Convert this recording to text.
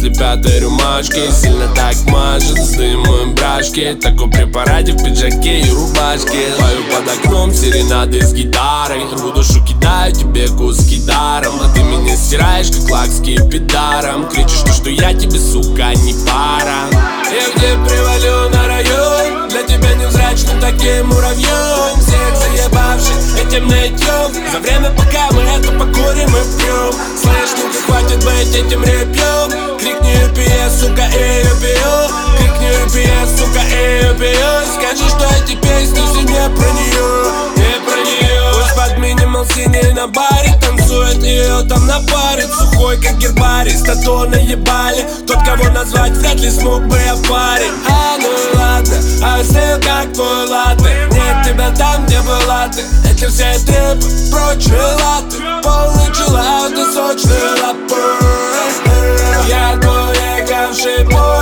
после пятой рюмашки. Сильно так мажет, с дымом брашки. Такой препарате в пиджаке и рубашке. Пою под окном серенады с гитарой. Рву душу, кидаю тебе куски даром. А ты меня стираешь, как лак с кипидаром. Кричишь, что я тебе, сука, не пара. Я где привалю на район. Для тебя невзрачным таким муравьем. Всех заебавших этим нытьем. За время, пока мы это покурим и пьем. Слышь, ну-ка хватит быть этим репьем. Крикни UPS, сука, эй, UPS. Крикни UPS, сука, эй, UPS. Скажи, что эти песни все не про нее, не про нее. Пусть под минимал синий на баре танцует, ее там напарит. Сухой, как гербарий, стату наебали. Тот, кого назвать, вряд ли смог бы я парень. А ну ладно, а я как твой латте. Нет тебя там, где была ты. Эти все трепы, прочие латы. Полный чиллаут и сочные лапы. Я твой ехавший